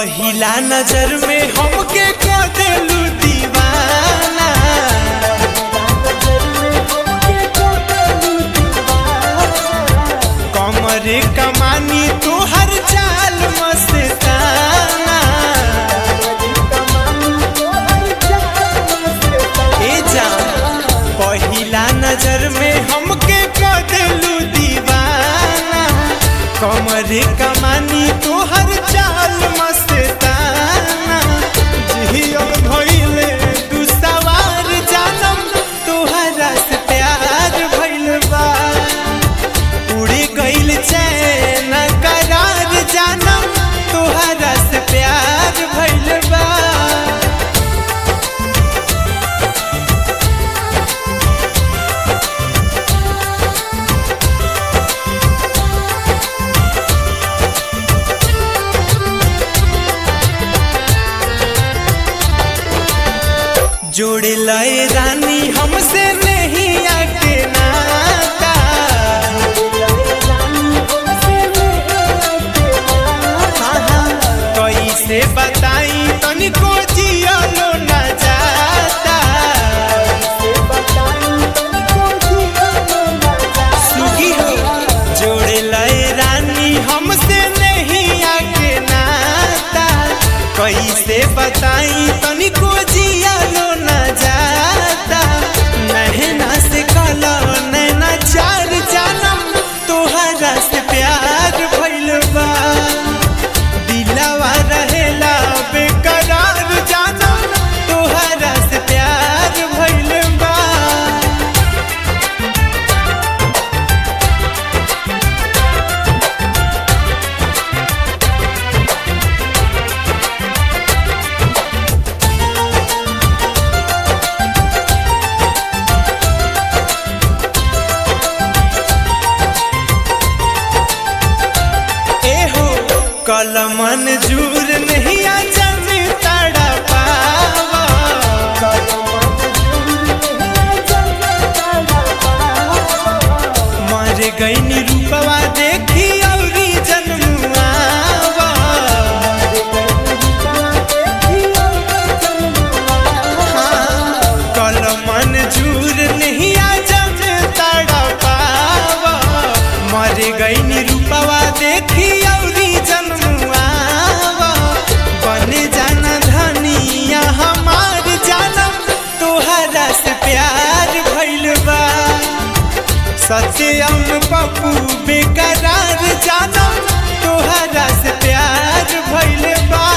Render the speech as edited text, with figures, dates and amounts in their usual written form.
पहिला नजर में हमके कह देलू दीवाना। कमरे कमानी तोहर चाल मस्ताना। ए जान पहिला नजर में हमके कह देलू दीवाना। कमरे कमानी तोहर चाल मस्ताना। जियल भइले तू सवार जानम तोहरा से प्यार भइल बा। उड़ी गइल चैन करार जानम तोहरा से प्यार भइल बा। जोड़े लाए रानी हमसे नहीं आके नाता। कैसे बताई तनिको जियलो न जाता। सुगी हो जोड़े लाए रानी हमसे नहीं आके नाता। कैसे बताई तनिको जियलो न जाता। नैना से काला नैना चार जानम तोहरा से प्यार भइल बा। दिलवा रहेला बेकरार जानम तोहरा से प्यार भइल बा। कल मंजूर नहीं आ जब तड़ा पावा। मर गई नी रूपवा देखी औरी जन्मुआवा। कल मंजूर नहीं आ जब तड़ा पावा। मर गई नी रूपवा देखी औरी जन्मुआवा। बन जाना धनिया हमार जानम तोहरा से प्यार भइल बा। सत्यम पप्पू बेकरार जानम तोहरा से प्यार भइल बा।